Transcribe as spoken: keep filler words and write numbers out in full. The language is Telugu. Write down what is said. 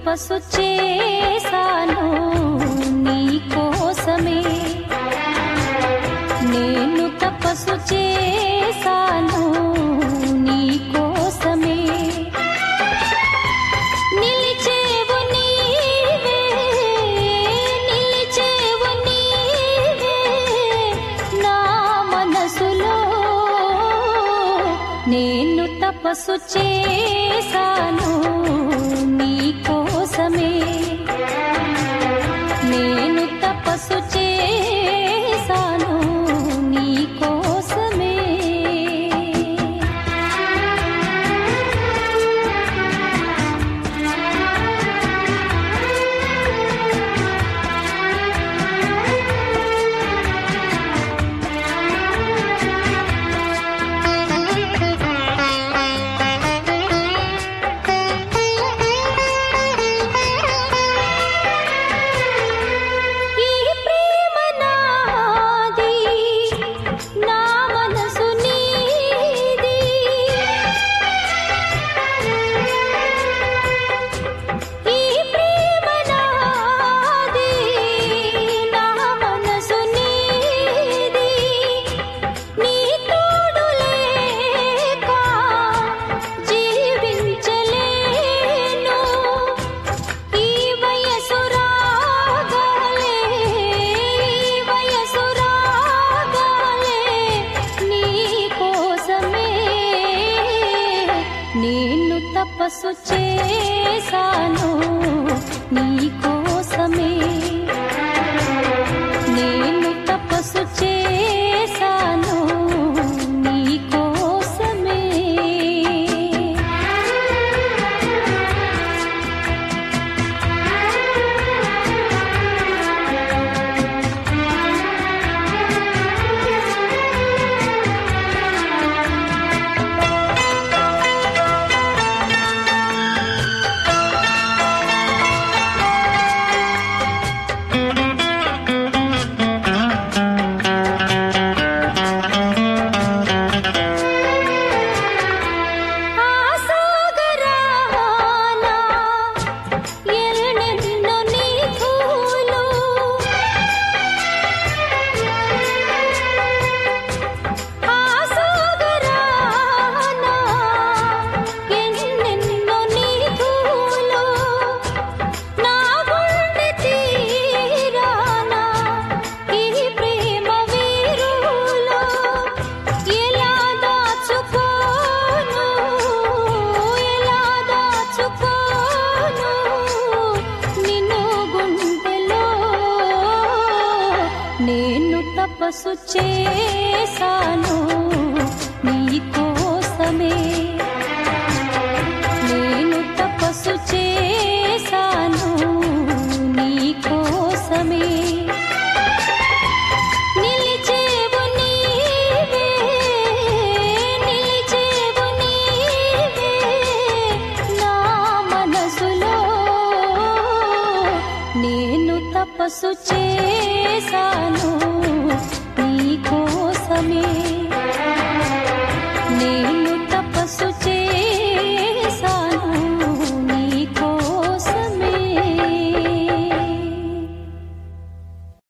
తపస్సు చేశాను నీ కోసమే, నేను తపస్సు చేశాను నీ కోసమే. నిలిచేవు నీవే, నిలిచేవు నీవే నా మనసులో, నేను తపస్సు చేశాను నీ కోసమే, నేను తపస్సు చేశాను నీ కోసమే. నేను తపస్సు చేశాను నీ కోసమే, నేను తపస్సు చేశాను నీ కోసమే. నేను తపస్సు చేశాను నీ కోసమే, నేను తపస్సు చేశాను నీ కోసమే. నిలిచేవు నీవే, నిలిచేవు నీవే నా మనసులో, నేను తపస్సు చేశాను నీ కోసమే.